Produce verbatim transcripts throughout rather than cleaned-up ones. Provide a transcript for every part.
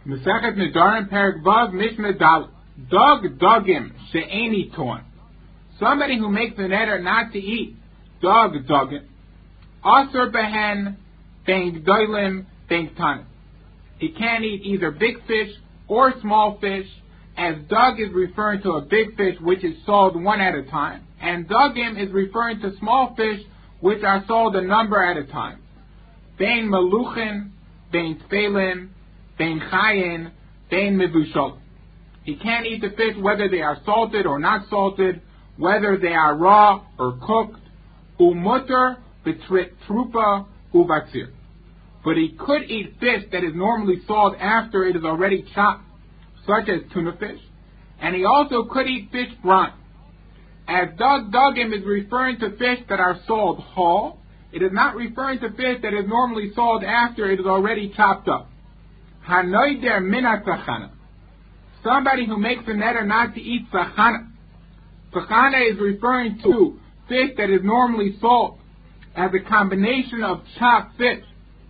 Mesechet Nedarim Perek Vav Mishnah Dal Dog Dogim She'eni Torn. Somebody who makes a neder not to eat dog dogim Asur Behen Bein Gdolim Bein Tanim. He can't eat either big fish or small fish, as dog is referring to a big fish which is sold one at a time, and dogim is referring to small fish which are sold a number at a time. Bein Maluchin, Bein Tfelim, Bein Chayin, Bein Mevushal. He can't eat the fish whether they are salted or not salted, whether they are raw or cooked. Umutter betrit trupa uvatzir. But he could eat fish that is normally sold after it is already chopped, such as tuna fish, and he also could eat fish brine. As dog dogim is referring to fish that are sold whole, it is not referring to fish that is normally sold after it is already chopped up. Hanoider mina tzachana. Somebody who makes a neder not to eat tzachana. Tzachana is referring to fish that is normally sold as a combination of chopped fish.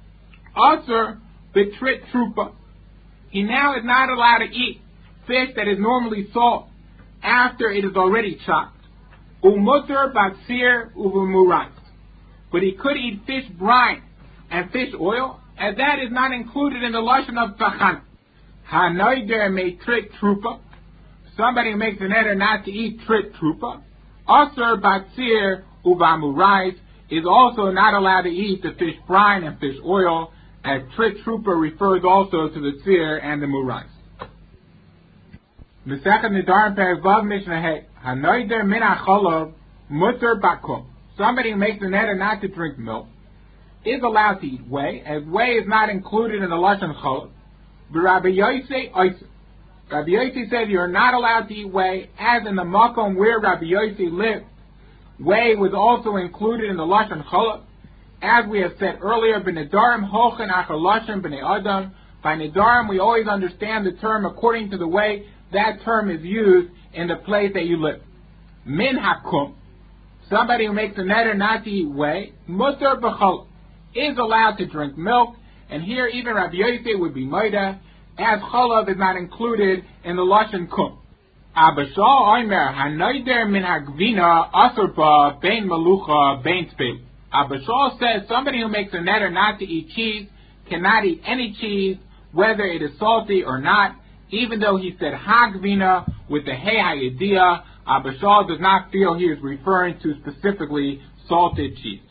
Asur betrit trupa. He now is not allowed to eat fish that is normally sold after it is already chopped. Umutter batzir uvumurat. But he could eat fish brine and fish oil, as that is not included in the lashon of tzachana. Hanoider may trit trupa. Somebody who makes an neder not to eat trit trupa. Asur batzir uvamurais is also not allowed to eat the fish brine and fish oil, as trit trupa refers also to the tzir and the murais. Mesechet Nedarim Perek Vav Mishnah Hey Hanoider min hacholov mutter bakum. Somebody who makes a neder not to drink milk is allowed to eat whey, as whey is not included in the lashon cholov. But Rabbi Yossi oiser. Rabbi Yossi says you are not allowed to eat whey, as in the makom where Rabbi Yossi lived, whey was also included in the lashon cholov. As we have said earlier, b'nedarim hochen achar lashon b'nei adam. By nedarim, we always understand the term according to the way that term is used in the place that you live. Min hakum. Somebody who makes a neder not to eat whey, mutter b'chol, is allowed to drink milk, and here even Rabbi Yosef would be moida, as cholav is not included in the lashon kum. Abashal oimer hanoider min hagvina asur ba bein malucha bein tzpil. Abashal says somebody who makes a neder not to eat cheese cannot eat any cheese, whether it is salty or not, even though he said hagvina with the hey hayediyah. Abashal does not feel he is referring to specifically salted cheese.